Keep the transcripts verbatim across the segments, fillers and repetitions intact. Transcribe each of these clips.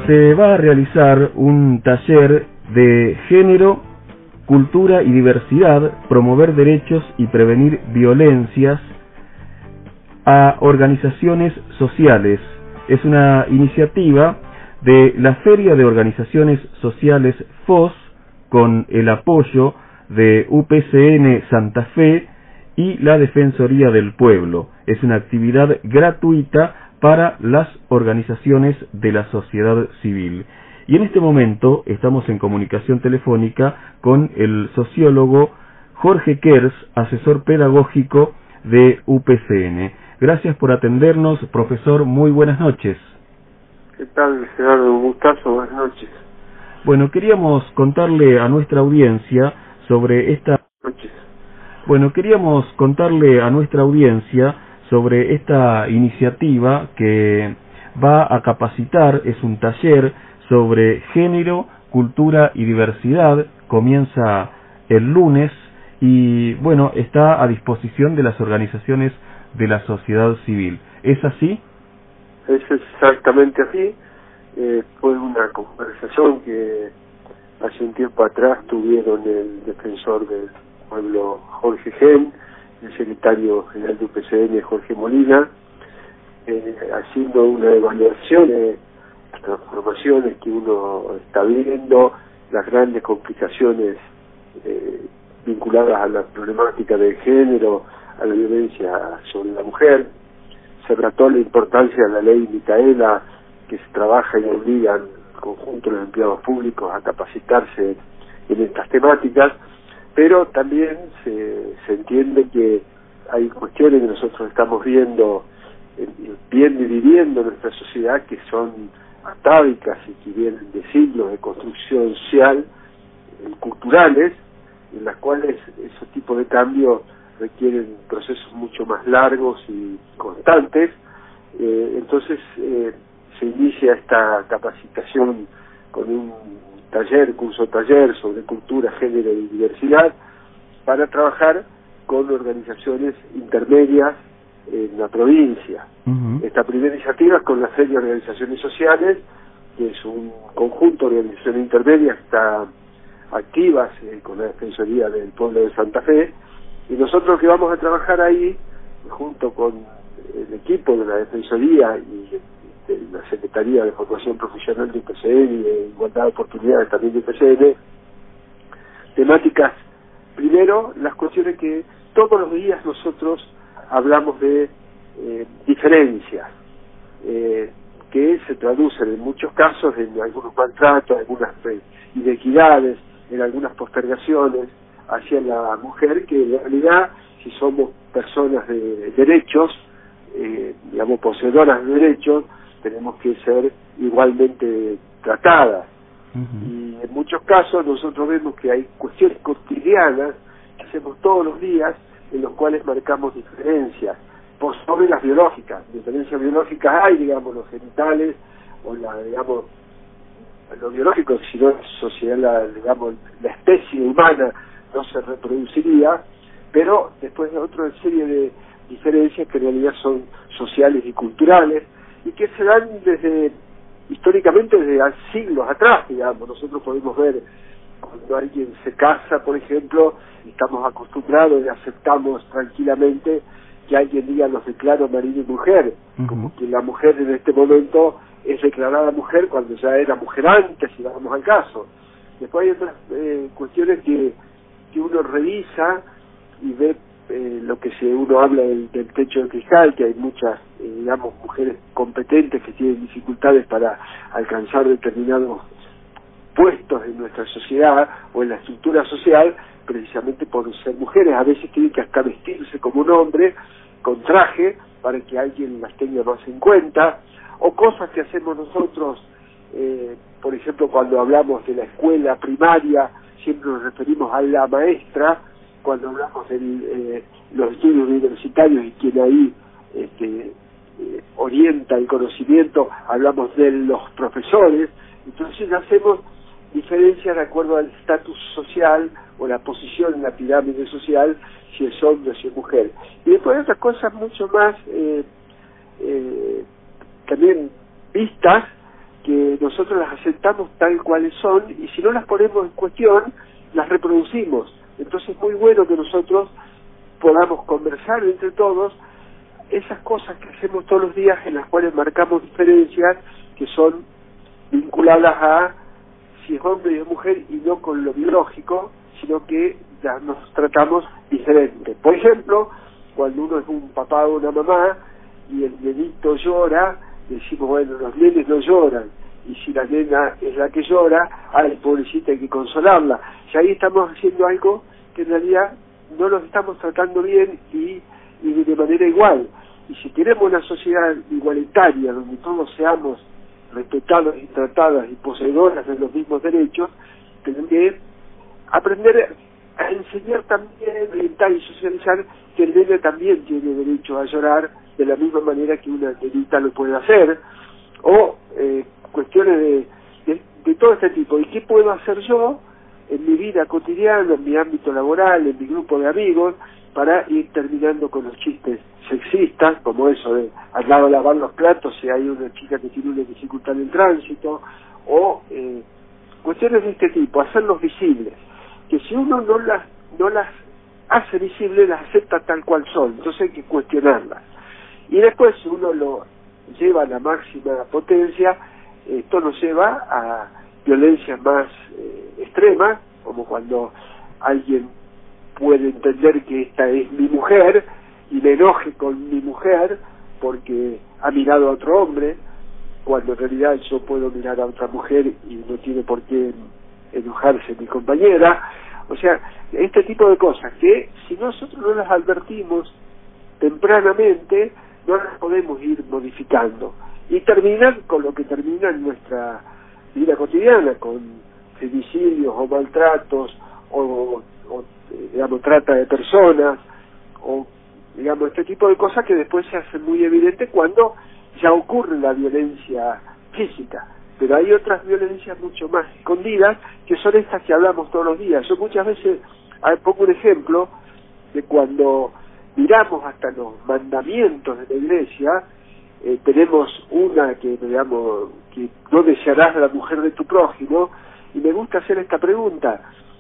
se va a realizar un taller de género, cultura y diversidad, promover derechos y prevenir violencias a organizaciones sociales. Es una iniciativa de la Feria de Organizaciones Sociales F O S con el apoyo de U P C N Santa Fe y la Defensoría del Pueblo. Es una actividad gratuita para las organizaciones de la sociedad civil. Y en este momento estamos en comunicación telefónica con el sociólogo Jorge Kers, asesor pedagógico de U P C N. Gracias por atendernos, profesor. Muy buenas noches. ¿Qué tal, Gerardo? Un gustazo. Buenas noches. Bueno, queríamos contarle a nuestra audiencia sobre esta... Noches. Bueno, queríamos contarle a nuestra audiencia sobre esta iniciativa que va a capacitar, es un taller sobre género, cultura y diversidad, comienza el lunes y, bueno, está a disposición de las organizaciones de la sociedad civil. ¿Es así? Es exactamente así. Eh, fue una conversación que hace un tiempo atrás tuvieron el defensor del pueblo Jorge Gen, el secretario general de U P C N Jorge Molina, eh, haciendo una evaluación de las transformaciones que uno está viendo, las grandes complicaciones eh, vinculadas a la problemática del género, a la violencia sobre la mujer. Se trató la importancia de la ley Micaela, que se trabaja y obliga al conjunto de los empleados públicos a capacitarse en estas temáticas, pero también se, se entiende que hay cuestiones que nosotros estamos viendo, eh, viendo y viviendo en nuestra sociedad que son atávicas y que vienen de siglos de construcción social, eh, culturales, en las cuales esos tipos de cambios requieren procesos mucho más largos y constantes. Eh, entonces eh, se inicia esta capacitación con un taller, curso taller sobre cultura, género y diversidad para trabajar con organizaciones intermedias en la provincia. Uh-huh. Esta primera iniciativa es con la Feria de Organizaciones Sociales, que es un conjunto de organizaciones intermedias que está activas eh, con la Defensoría del Pueblo de Santa Fe, y nosotros que vamos a trabajar ahí, junto con el equipo de la Defensoría y de la Secretaría de Formación Profesional de U P C N y de Igualdad de Oportunidades también de U P C N, temáticas, primero, las cuestiones que todos los días nosotros hablamos de eh, diferencias, eh, que se traducen en muchos casos en algunos maltratos, algunas eh, inequidades, en algunas postergaciones hacia la mujer, que en realidad, si somos personas de derechos, eh, digamos, poseedoras de derechos, tenemos que ser igualmente tratadas. Uh-huh. Y en muchos casos nosotros vemos que hay cuestiones cotidianas que hacemos todos los días en los cuales marcamos diferencias por sobre las biológicas. Diferencias biológicas hay, digamos, los genitales o la, digamos, lo biológico, si no la sociedad, la, digamos, la especie humana no se reproduciría, pero después de otra serie de diferencias que en realidad son sociales y culturales y que se dan desde históricamente desde siglos atrás, digamos. Nosotros podemos ver cuando alguien se casa, por ejemplo, estamos acostumbrados y aceptamos tranquilamente que alguien diga los declaro marido y mujer, uh-huh. como que la mujer en este momento es declarada mujer cuando ya era mujer antes, si vamos al caso. Después hay otras eh, cuestiones que que uno revisa y ve eh, lo que se uno habla del, del techo de cristal, que hay muchas, eh, digamos, mujeres competentes que tienen dificultades para alcanzar determinados puestos en nuestra sociedad o en la estructura social, precisamente por ser mujeres. A veces tienen que hasta vestirse como un hombre, con traje, para que alguien las tenga más en cuenta, o cosas que hacemos nosotros, eh, por ejemplo, cuando hablamos de la escuela primaria, siempre nos referimos a la maestra, cuando hablamos de eh, los estudios universitarios y quien ahí este, eh, orienta el conocimiento, hablamos de los profesores. Entonces hacemos diferencias de acuerdo al estatus social o la posición en la pirámide social, si es hombre o si es mujer. Y después otras cosas mucho más eh, eh, también vistas, que nosotros las aceptamos tal cuales son, y si no las ponemos en cuestión, las reproducimos. Entonces es muy bueno que nosotros podamos conversar entre todos esas cosas que hacemos todos los días, en las cuales marcamos diferencias que son vinculadas a si es hombre y es mujer, y no con lo biológico, sino que ya nos tratamos diferente. Por ejemplo, cuando uno es un papá o una mamá y el nenito llora, decimos, bueno, los nenes no lloran, y si la nena es la que llora, ay, pobrecita, hay que consolarla. Y ahí estamos haciendo algo que en realidad no los estamos tratando bien y, y de manera igual. Y si queremos una sociedad igualitaria, donde todos seamos respetados y tratadas y poseedoras de los mismos derechos, tenemos que aprender a enseñar también, orientar y socializar que el nene también tiene derecho a llorar de la misma manera que una nenita lo puede hacer, o eh, cuestiones de, de, de todo este tipo. ¿Y qué puedo hacer yo en mi vida cotidiana, en mi ámbito laboral, en mi grupo de amigos, para ir terminando con los chistes sexistas, como eso de al lado de lavar los platos si hay una chica que tiene una dificultad en el tránsito, o eh, cuestiones de este tipo, hacerlos visibles, que si uno no las no las hace visibles, las acepta tal cual son, entonces hay que cuestionarlas. Y después, si uno lo lleva a la máxima potencia, esto nos lleva a violencias más eh, extremas, como cuando alguien puede entender que esta es mi mujer y me enoje con mi mujer porque ha mirado a otro hombre, cuando en realidad yo puedo mirar a otra mujer y no tiene por qué enojarse mi compañera. O sea, este tipo de cosas que si nosotros no las advertimos tempranamente, no las podemos ir modificando y terminan con lo que termina en nuestra vida cotidiana, con femicidios o maltratos o, o digamos trata de personas, o digamos este tipo de cosas que después se hacen muy evidentes cuando ya ocurre la violencia física. Pero hay otras violencias mucho más escondidas, que son estas que hablamos todos los días. Yo muchas veces pongo un ejemplo de cuando miramos hasta los mandamientos de la Iglesia. Eh, tenemos una que, digamos, que no desearás a la mujer de tu prójimo, y me gusta hacer esta pregunta: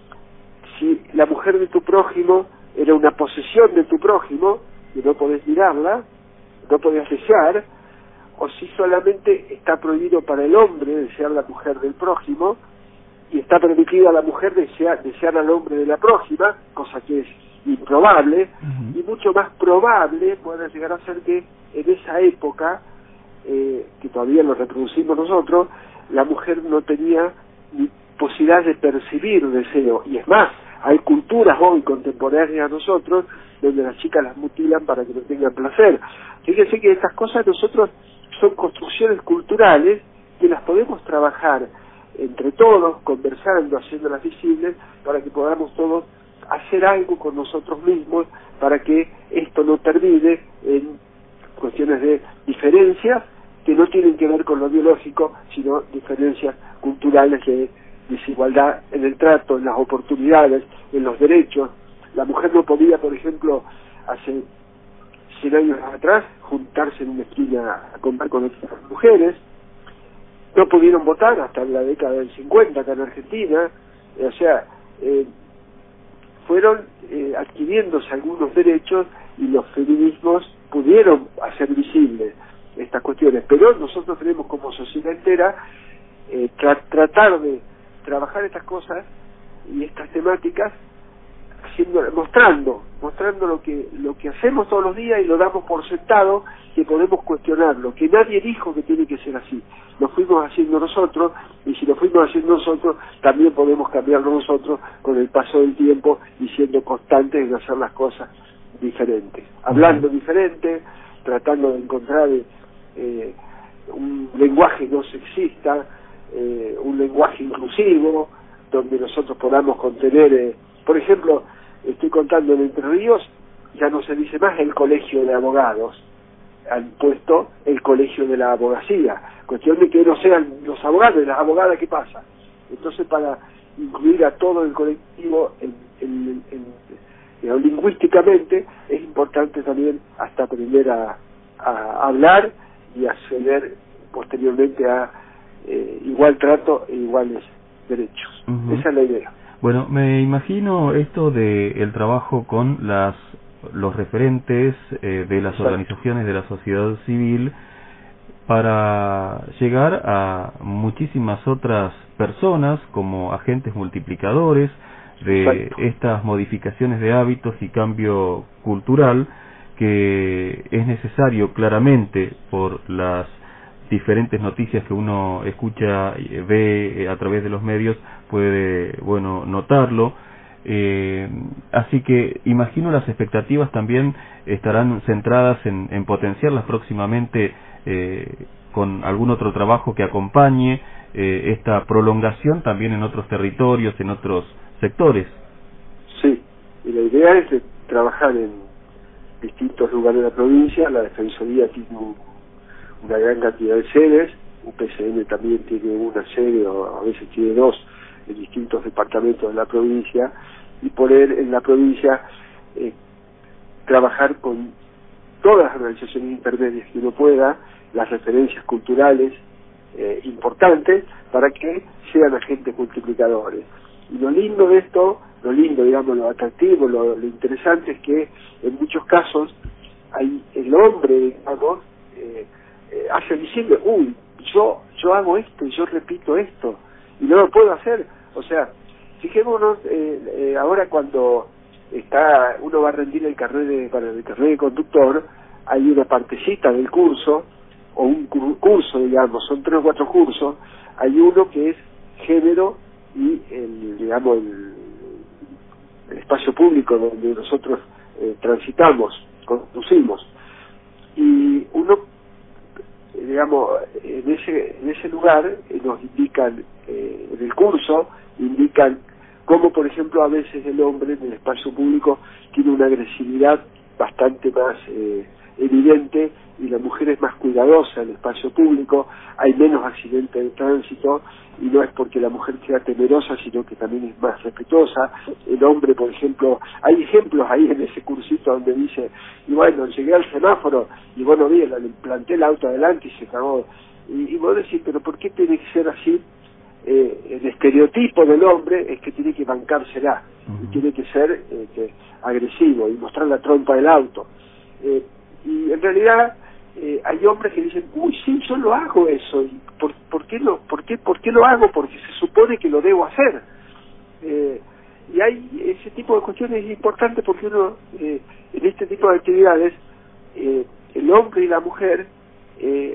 si la mujer de tu prójimo era una posesión de tu prójimo, que no podés mirarla, no podés desear, o si solamente está prohibido para el hombre desear la mujer del prójimo, y está permitido a la mujer desear, desear al hombre de la prójima, cosa que es improbable, uh-huh. Y mucho más probable puede llegar a ser que en esa época, eh, que todavía lo reproducimos nosotros, la mujer no tenía ni posibilidad de percibir deseo. Y es más, hay culturas hoy contemporáneas a nosotros donde las chicas las mutilan para que no tengan placer. Fíjense que estas cosas nosotros son construcciones culturales que las podemos trabajar entre todos, conversando, haciéndolas visibles, para que podamos todos hacer algo con nosotros mismos para que esto no termine en cuestiones de diferencias que no tienen que ver con lo biológico, sino diferencias culturales de desigualdad en el trato, en las oportunidades, en los derechos. La mujer no podía, por ejemplo, hace cien años atrás, juntarse en una esquina a comer con otras mujeres. No pudieron votar hasta la década del cincuenta acá en Argentina. O sea, eh, fueron eh, adquiriéndose algunos derechos, y los feminismos pudieron hacer visibles estas cuestiones. Pero nosotros tenemos como sociedad entera eh, tra tratar de trabajar estas cosas y estas temáticas, haciendo, mostrando, mostrando lo que lo que hacemos todos los días, y lo damos por sentado, que podemos cuestionarlo, que nadie dijo que tiene que ser así, lo fuimos haciendo nosotros, y si lo fuimos haciendo nosotros, también podemos cambiarlo nosotros con el paso del tiempo y siendo constantes en hacer las cosas diferentes, hablando diferente, tratando de encontrar eh, un lenguaje no sexista, eh, un lenguaje inclusivo, donde nosotros podamos contener, eh, por ejemplo, estoy contando en Entre Ríos, ya no se dice más el colegio de abogados, han puesto el colegio de la abogacía, cuestión de que no sean los abogados y las abogadas, ¿qué pasa? Entonces, para incluir a todo el colectivo en, en, en, en, lingüísticamente, es importante también hasta aprender a, a hablar y acceder posteriormente a eh, igual trato e iguales derechos. Uh-huh. Esa es la idea. Bueno, me imagino esto de el trabajo con las los referentes eh, de las Exacto. organizaciones de la sociedad civil para llegar a muchísimas otras personas como agentes multiplicadores de Exacto. estas modificaciones de hábitos y cambio cultural que es necesario claramente por las diferentes noticias que uno escucha y ve a través de los medios, puede, bueno, notarlo. Eh, así que imagino las expectativas también estarán centradas en, en potenciarlas próximamente eh, con algún otro trabajo que acompañe eh, esta prolongación también en otros territorios, en otros sectores. Sí, y la idea es de trabajar en distintos lugares de la provincia. La Defensoría tiene un, una gran cantidad de sedes, U P C N también tiene una sede, o a veces tiene dos, en distintos departamentos de la provincia, y poder en la provincia eh, trabajar con todas las organizaciones intermedias que uno pueda, las referencias culturales eh, importantes, para que sean agentes multiplicadores. Y lo lindo de esto, lo lindo, digamos, lo atractivo, lo, lo interesante es que en muchos casos hay el hombre, digamos, eh, eh, hace visible, uy, yo yo hago esto y yo repito esto y no lo puedo hacer. O sea, fijémonos eh, eh, ahora cuando está uno va a rendir el carnet de, para el carnet de conductor, hay una partecita del curso o un curso, digamos, son tres o cuatro cursos. Hay uno que es género y el, digamos, el, el espacio público donde nosotros eh, transitamos, conducimos, y uno, digamos, en ese en ese lugar eh, nos indican eh, en el curso indican cómo, por ejemplo, a veces el hombre en el espacio público tiene una agresividad bastante más eh, evidente y la mujer es más cuidadosa en el espacio público, hay menos accidentes de tránsito y no es porque la mujer sea temerosa, sino que también es más respetuosa. El hombre, por ejemplo, hay ejemplos ahí en ese cursito donde dice, y bueno, llegué al semáforo y bueno, vi, le planté el auto adelante y se cagó. Y, y vos decís, pero ¿por qué tiene que ser así? Eh, el estereotipo del hombre es que tiene que bancársela, uh-huh. y tiene que ser eh, que, agresivo y mostrar la trompa del auto. Eh, y en realidad eh, hay hombres que dicen, uy, sí, yo lo hago eso, y ¿por, por, qué, lo, por, qué, ¿por qué lo hago? Porque se supone que lo debo hacer. Eh, y hay ese tipo de cuestiones importantes porque uno, eh, en este tipo de actividades, eh, el hombre y la mujer eh,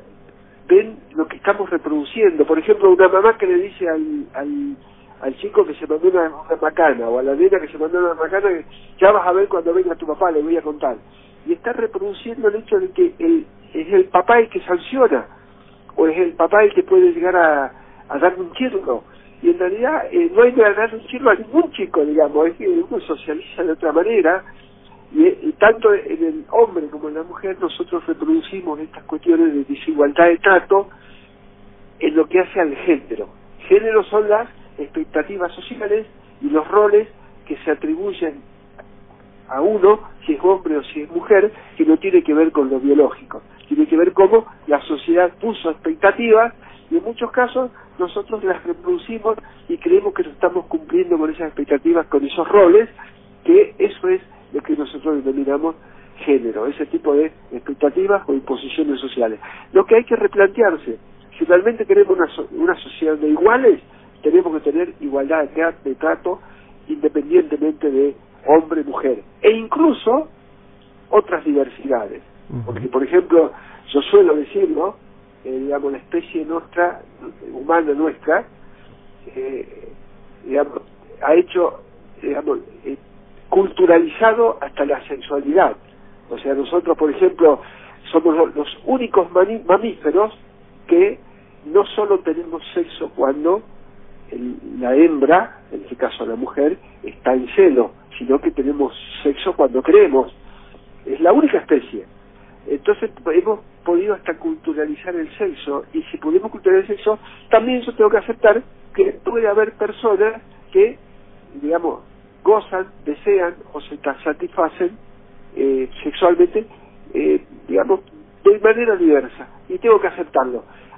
ven lo que estamos reproduciendo. Por ejemplo, una mamá que le dice al, al, al chico que se mandó una, una macana, o a la nena que se mandó una macana, que ya vas a ver cuando venga tu papá, le voy a contar. Y está reproduciendo el hecho de que el, es el papá el que sanciona, o es el papá el que puede llegar a, a darle un chirlo. Y en realidad eh, no hay que darle un chirlo a ningún chico, digamos, es que uno socializa de otra manera. Y, y tanto en el hombre como en la mujer nosotros reproducimos estas cuestiones de desigualdad de trato en lo que hace al género. Género son las expectativas sociales y los roles que se atribuyen a uno, si es hombre o si es mujer, que no tiene que ver con lo biológico, tiene que ver cómo la sociedad puso expectativas y en muchos casos nosotros las reproducimos y creemos que estamos cumpliendo con esas expectativas, con esos roles, que eso es lo que nosotros denominamos género, ese tipo de expectativas o imposiciones sociales. Lo que hay que replantearse, si realmente queremos una, so una sociedad de iguales, tenemos que tener igualdad de, de trato independientemente de hombre, mujer, e incluso otras diversidades. Uh-huh. Porque, por ejemplo, yo suelo decirlo, eh, digamos, la especie nuestra, humana nuestra, eh, digamos, ha hecho, digamos, eh, culturalizado hasta la sexualidad. O sea, nosotros, por ejemplo, somos los, los únicos mamíferos que no solo tenemos sexo cuando el, la hembra, en este caso la mujer, está en celo, sino que tenemos sexo cuando queremos. Es la única especie. Entonces hemos podido hasta culturalizar el sexo, y si podemos culturalizar el sexo, también yo tengo que aceptar que puede haber personas que, digamos, gozan, desean o se satisfacen eh, sexualmente, eh, digamos, de manera diversa, y tengo que aceptarlo.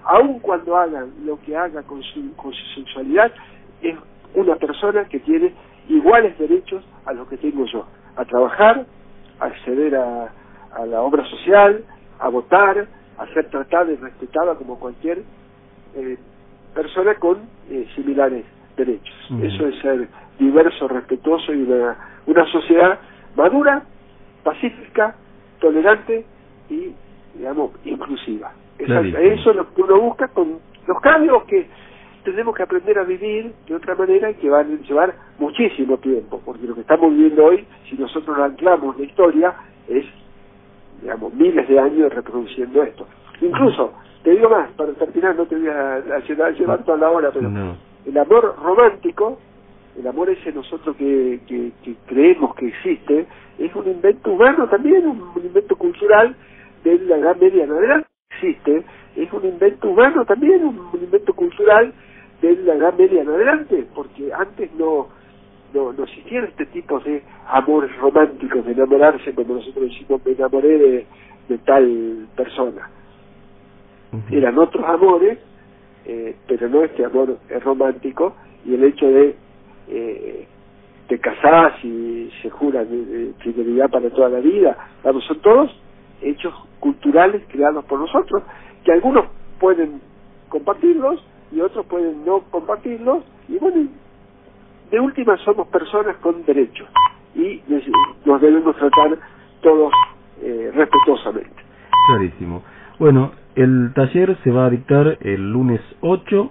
aun cuando hagan lo que haga con su, con su sexualidad, es una persona que tiene iguales derechos a los que tengo yo, a trabajar, a acceder a, a la obra social, a votar, a ser tratada y respetada como cualquier eh, persona con eh, similares derechos. Uh-huh. Eso es ser diverso, respetuoso y una, una sociedad madura, pacífica, tolerante y, digamos, inclusiva. Eso, eso es lo que uno busca con los cambios que tenemos que aprender a vivir de otra manera y que van a llevar muchísimo tiempo, porque lo que estamos viviendo hoy, si nosotros anclamos la historia, es, digamos, miles de años reproduciendo esto. Incluso, te digo más, para terminar, no te voy a, a, llevar, a llevar toda la hora, pero no. El amor romántico, el amor ese nosotros que, que, que creemos que existe, es un invento humano también, un, un invento cultural de la Edad Media en adelante, existe, es un invento humano también, un, un invento cultural de la Edad Media en adelante, porque antes no, no, no existían este tipo de amores románticos, de enamorarse, como nosotros decimos, me enamoré de, de tal persona. Uh-huh. Eran otros amores, eh, pero no este amor romántico, y el hecho de eh, te casás y se jura de, de fidelidad para toda la vida, vamos, son todos hechos culturales creados por nosotros, que algunos pueden compartirlos y otros pueden no compartirlos, y bueno, de última somos personas con derechos y nos debemos tratar todos eh, respetuosamente. Clarísimo. Bueno, el taller se va a dictar el lunes ocho,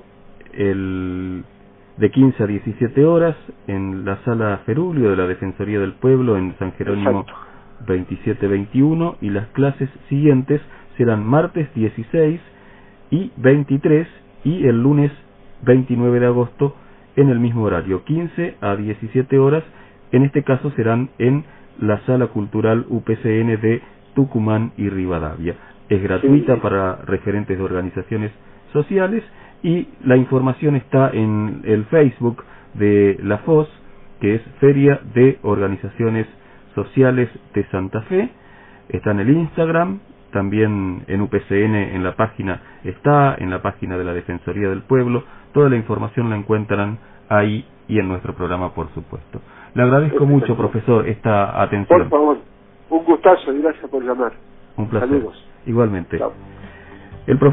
el de quince a diecisiete horas, en la sala Ferulio de la Defensoría del Pueblo en San Jerónimo. Exacto. veintisiete veintiuno, y las clases siguientes serán martes dieciséis y veintitrés y el lunes veintinueve de agosto en el mismo horario, quince a diecisiete horas. En este caso serán en la Sala Cultural U P C N de Tucumán y Rivadavia. Es gratuita sí. para referentes de organizaciones sociales, y la información está en el Facebook de la F O S, que es Feria de Organizaciones Sociales de Santa Fe. Está en el Instagram, también en U P C N, en la página está, en la página de la Defensoría del Pueblo. Toda la información la encuentran ahí y en nuestro programa, por supuesto. Le agradezco mucho, profesor, esta atención. Por favor, un gustazo y gracias por llamar. Un placer. Saludos. Igualmente. Chao. El